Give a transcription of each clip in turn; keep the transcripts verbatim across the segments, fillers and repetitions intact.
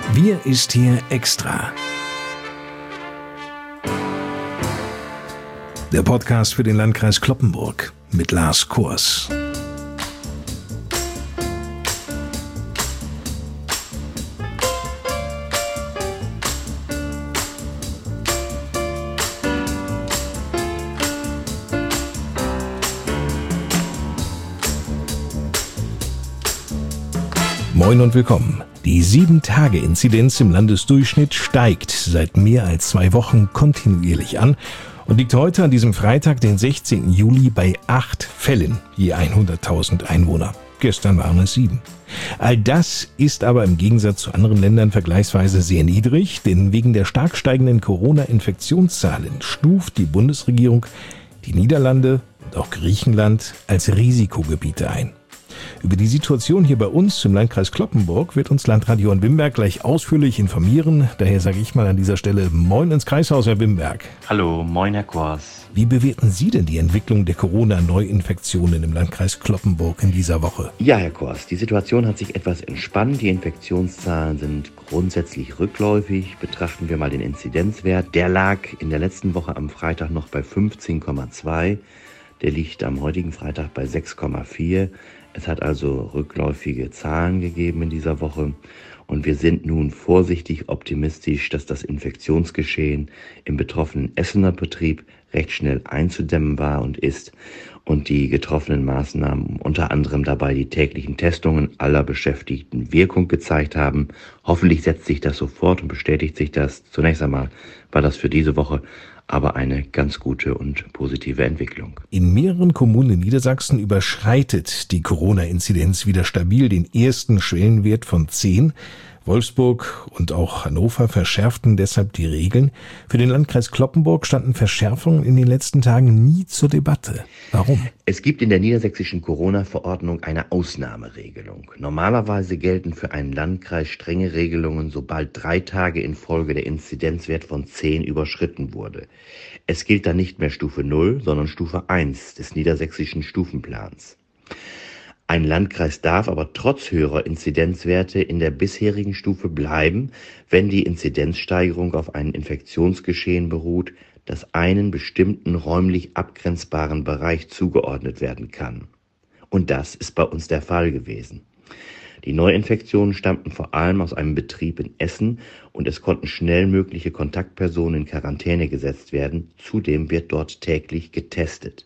Wir ist hier extra. Der Podcast für den Landkreis Cloppenburg mit Lars Kors. Moin und willkommen. Die sieben Tage Inzidenz im Landesdurchschnitt steigt seit mehr als zwei Wochen kontinuierlich an und liegt heute an diesem Freitag, den sechzehnten Juli, bei acht Fällen je hunderttausend Einwohner. Gestern waren es sieben. All das ist aber im Gegensatz zu anderen Ländern vergleichsweise sehr niedrig, denn wegen der stark steigenden Corona-Infektionszahlen stuft die Bundesregierung die Niederlande und auch Griechenland als Risikogebiete ein. Über die Situation hier bei uns im Landkreis Cloppenburg wird uns Landrat Johann Wimberg gleich ausführlich informieren. Daher sage ich mal an dieser Stelle Moin ins Kreishaus, Herr Wimberg. Hallo, moin Herr Kors. Wie bewerten Sie denn die Entwicklung der Corona-Neuinfektionen im Landkreis Cloppenburg in dieser Woche? Ja, Herr Kors, die Situation hat sich etwas entspannt. Die Infektionszahlen sind grundsätzlich rückläufig. Betrachten wir mal den Inzidenzwert. Der lag in der letzten Woche am Freitag noch bei fünfzehn Komma zwei. Der liegt am heutigen Freitag bei sechs Komma vier. Es hat also rückläufige Zahlen gegeben in dieser Woche und wir sind nun vorsichtig optimistisch, dass das Infektionsgeschehen im betroffenen Essener Betrieb recht schnell einzudämmen war und ist und die getroffenen Maßnahmen, unter anderem dabei die täglichen Testungen aller Beschäftigten, Wirkung gezeigt haben. Hoffentlich setzt sich das sofort und bestätigt sich das. Zunächst einmal war das für diese Woche aber eine ganz gute und positive Entwicklung. In mehreren Kommunen in Niedersachsen überschreitet die Corona-Inzidenz wieder stabil den ersten Schwellenwert von zehn. Wolfsburg und auch Hannover verschärften deshalb die Regeln. Für den Landkreis Cloppenburg standen Verschärfungen in den letzten Tagen nie zur Debatte. Warum? Es gibt in der niedersächsischen Corona-Verordnung eine Ausnahmeregelung. Normalerweise gelten für einen Landkreis strenge Regelungen, sobald drei Tage in Folge der Inzidenzwert von zehn überschritten wurde. Es gilt dann nicht mehr Stufe null, sondern Stufe eins des niedersächsischen Stufenplans. Ein Landkreis darf aber trotz höherer Inzidenzwerte in der bisherigen Stufe bleiben, wenn die Inzidenzsteigerung auf einem Infektionsgeschehen beruht, das einen bestimmten räumlich abgrenzbaren Bereich zugeordnet werden kann. Und das ist bei uns der Fall gewesen. Die Neuinfektionen stammten vor allem aus einem Betrieb in Essen und es konnten schnell mögliche Kontaktpersonen in Quarantäne gesetzt werden. Zudem wird dort täglich getestet.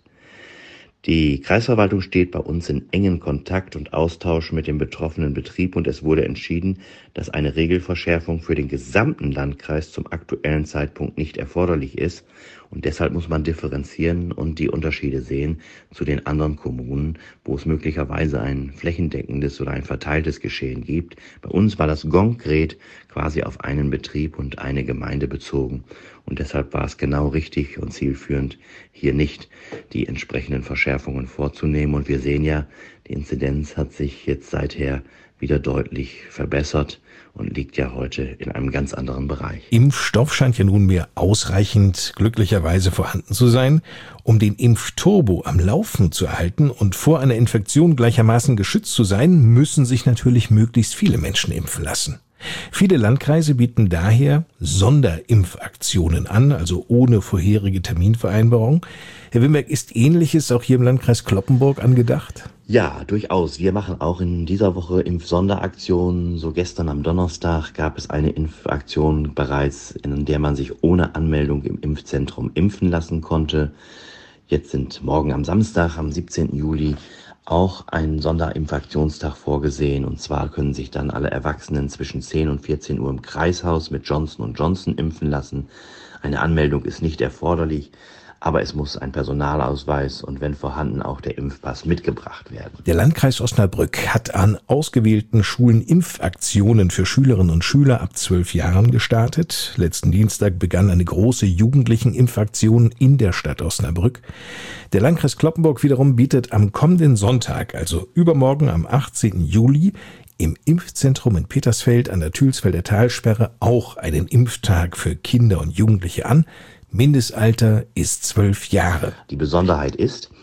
Die Kreisverwaltung steht bei uns in engen Kontakt und Austausch mit dem betroffenen Betrieb und es wurde entschieden, dass eine Regelverschärfung für den gesamten Landkreis zum aktuellen Zeitpunkt nicht erforderlich ist. Und deshalb muss man differenzieren und die Unterschiede sehen zu den anderen Kommunen, wo es möglicherweise ein flächendeckendes oder ein verteiltes Geschehen gibt. Bei uns war das konkret quasi auf einen Betrieb und eine Gemeinde bezogen. Und deshalb war es genau richtig und zielführend, hier nicht die entsprechenden Verschärfungen vorzunehmen. Und wir sehen ja, die Inzidenz hat sich jetzt seither wieder deutlich verbessert und liegt ja heute in einem ganz anderen Bereich. Impfstoff scheint ja nunmehr ausreichend glücklicherweise vorhanden zu sein, um den Impfturbo am Laufen zu erhalten und vor einer Infektion gleichermaßen geschützt zu sein, müssen sich natürlich möglichst viele Menschen impfen lassen. Viele Landkreise bieten daher Sonderimpfaktionen an, also ohne vorherige Terminvereinbarung. Herr Wimberg, ist Ähnliches auch hier im Landkreis Cloppenburg angedacht? Ja, durchaus. Wir machen auch in dieser Woche Impfsonderaktionen. So gestern am Donnerstag gab es eine Impfaktion bereits, in der man sich ohne Anmeldung im Impfzentrum impfen lassen konnte. Jetzt sind morgen am Samstag, am siebzehnten Juli, auch ein Sonderimpfaktionstag vorgesehen. Und zwar können sich dann alle Erwachsenen zwischen zehn und vierzehn Uhr im Kreishaus mit Johnson und Johnson impfen lassen. Eine Anmeldung ist nicht erforderlich, aber es muss ein Personalausweis und wenn vorhanden auch der Impfpass mitgebracht werden. Der Landkreis Osnabrück hat an ausgewählten Schulen Impfaktionen für Schülerinnen und Schüler ab zwölf Jahren gestartet. Letzten Dienstag begann eine große Jugendlichen-Impfaktion in der Stadt Osnabrück. Der Landkreis Cloppenburg wiederum bietet am kommenden Sonntag, also übermorgen am achtzehnten Juli, im Impfzentrum in Petersfeld an der Thülsfelder Talsperre auch einen Impftag für Kinder und Jugendliche an. Mindestalter ist zwölf Jahre. Die Besonderheit ist,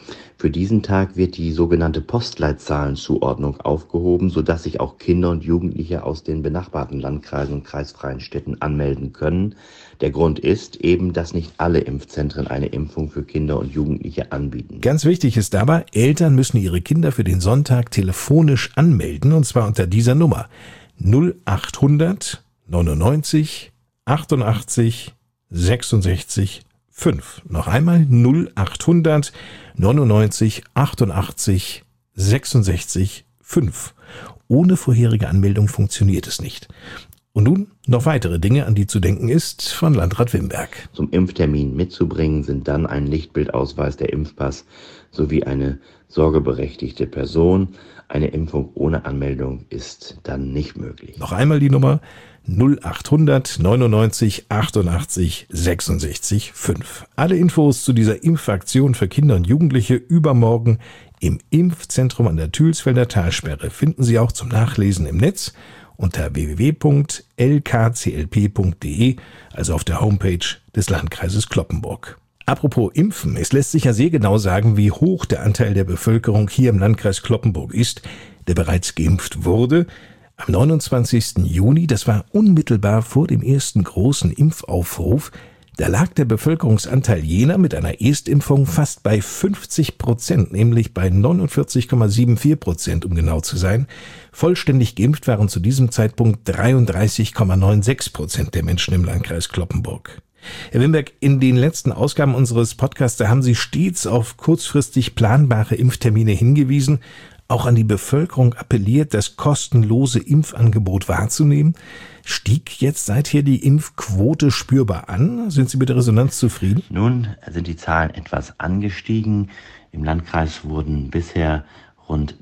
Für diesen Tag wird die sogenannte Postleitzahlenzuordnung aufgehoben, sodass sich auch Kinder und Jugendliche aus den benachbarten Landkreisen und kreisfreien Städten anmelden können. Der Grund ist eben, dass nicht alle Impfzentren eine Impfung für Kinder und Jugendliche anbieten. Ganz wichtig ist aber, Eltern müssen ihre Kinder für den Sonntag telefonisch anmelden, und zwar unter dieser Nummer null achthundert neunundneunzig achtundachtzig sechsundsechzig fünf. Noch einmal null achthundert neunundneunzig achtundachtzig sechsundsechzig fünf. Ohne vorherige Anmeldung funktioniert es nicht. Und nun noch weitere Dinge, an die zu denken ist, von Landrat Wimberg. Zum Impftermin mitzubringen sind dann ein Lichtbildausweis, der Impfpass sowie eine sorgeberechtigte Person. Eine Impfung ohne Anmeldung ist dann nicht möglich. Noch einmal die Nummer null achthundert neunundneunzig achtundachtzig sechsundsechzig fünf. Alle Infos zu dieser Impfaktion für Kinder und Jugendliche übermorgen im Impfzentrum an der Thülsfelder Talsperre finden Sie auch zum Nachlesen im Netz unter w w w punkt l k c l p punkt d e, also auf der Homepage des Landkreises Cloppenburg. Apropos Impfen, es lässt sich ja sehr genau sagen, wie hoch der Anteil der Bevölkerung hier im Landkreis Cloppenburg ist, der bereits geimpft wurde. Am neunundzwanzigsten Juni, das war unmittelbar vor dem ersten großen Impfaufruf, da lag der Bevölkerungsanteil jener mit einer Erstimpfung fast bei fünfzig Prozent, nämlich bei neunundvierzig Komma vierundsiebzig Prozent, um genau zu sein. Vollständig geimpft waren zu diesem Zeitpunkt dreiunddreißig Komma sechsundneunzig Prozent der Menschen im Landkreis Cloppenburg. Herr Wimberg, in den letzten Ausgaben unseres Podcasts, da haben Sie stets auf kurzfristig planbare Impftermine hingewiesen, auch an die Bevölkerung appelliert, das kostenlose Impfangebot wahrzunehmen. Stieg jetzt seither die Impfquote spürbar an? Sind Sie mit der Resonanz zufrieden? Nun sind die Zahlen etwas angestiegen. Im Landkreis wurden bisher rund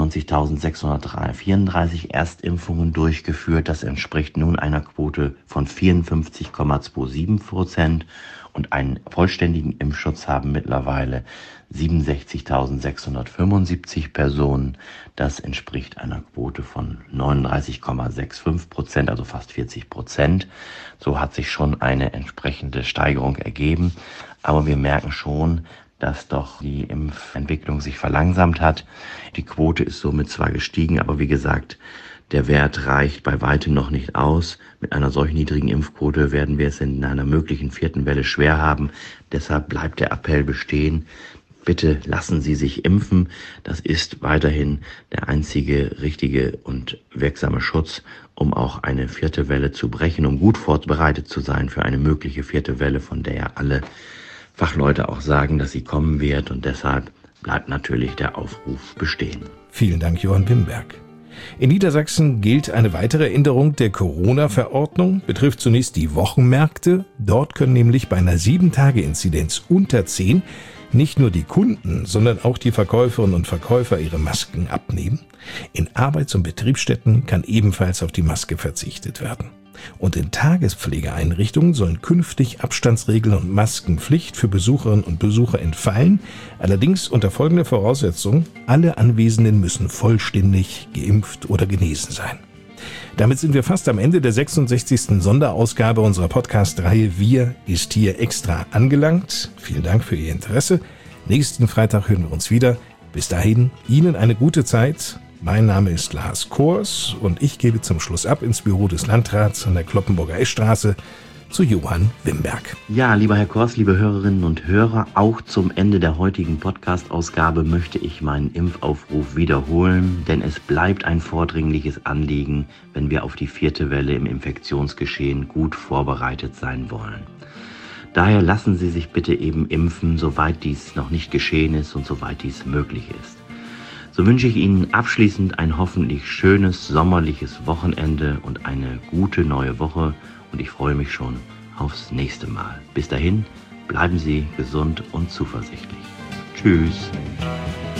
zweiundneunzigtausendsechshundertvierunddreißig Erstimpfungen durchgeführt. Das entspricht nun einer Quote von vierundfünfzig Komma siebenundzwanzig Prozent. Und einen vollständigen Impfschutz haben mittlerweile siebenundsechzigtausendsechshundertfünfundsiebzig Personen. Das entspricht einer Quote von neununddreißig Komma fünfundsechzig Prozent, also fast vierzig Prozent. So hat sich schon eine entsprechende Steigerung ergeben. Aber wir merken schon, dass doch die Impfentwicklung sich verlangsamt hat. Die Quote ist somit zwar gestiegen, aber wie gesagt, der Wert reicht bei weitem noch nicht aus. Mit einer solch niedrigen Impfquote werden wir es in einer möglichen vierten Welle schwer haben. Deshalb bleibt der Appell bestehen. Bitte lassen Sie sich impfen. Das ist weiterhin der einzige richtige und wirksame Schutz, um auch eine vierte Welle zu brechen, um gut vorbereitet zu sein für eine mögliche vierte Welle, von der ja alle Fachleute auch sagen, dass sie kommen wird. Und deshalb bleibt natürlich der Aufruf bestehen. Vielen Dank, Johann Wimberg. In Niedersachsen gilt eine weitere Änderung der Corona-Verordnung, betrifft zunächst die Wochenmärkte. Dort können nämlich bei einer sieben Tage Inzidenz unter zehn nicht nur die Kunden, sondern auch die Verkäuferinnen und Verkäufer ihre Masken abnehmen. In Arbeits- und Betriebsstätten kann ebenfalls auf die Maske verzichtet werden. Und in Tagespflegeeinrichtungen sollen künftig Abstandsregeln und Maskenpflicht für Besucherinnen und Besucher entfallen. Allerdings unter folgender Voraussetzung: alle Anwesenden müssen vollständig geimpft oder genesen sein. Damit sind wir fast am Ende der sechsundsechzigsten Sonderausgabe unserer Podcast-Reihe Wir ist hier extra angelangt. Vielen Dank für Ihr Interesse. Nächsten Freitag hören wir uns wieder. Bis dahin, Ihnen eine gute Zeit. Mein Name ist Lars Kors und ich gebe zum Schluss ab ins Büro des Landrats an der Cloppenburger Eschstraße zu Johann Wimberg. Ja, lieber Herr Kors, liebe Hörerinnen und Hörer, auch zum Ende der heutigen Podcast-Ausgabe möchte ich meinen Impfaufruf wiederholen, denn es bleibt ein vordringliches Anliegen, wenn wir auf die vierte Welle im Infektionsgeschehen gut vorbereitet sein wollen. Daher lassen Sie sich bitte eben impfen, soweit dies noch nicht geschehen ist und soweit dies möglich ist. So wünsche ich Ihnen abschließend ein hoffentlich schönes, sommerliches Wochenende und eine gute neue Woche und ich freue mich schon aufs nächste Mal. Bis dahin, bleiben Sie gesund und zuversichtlich. Tschüss.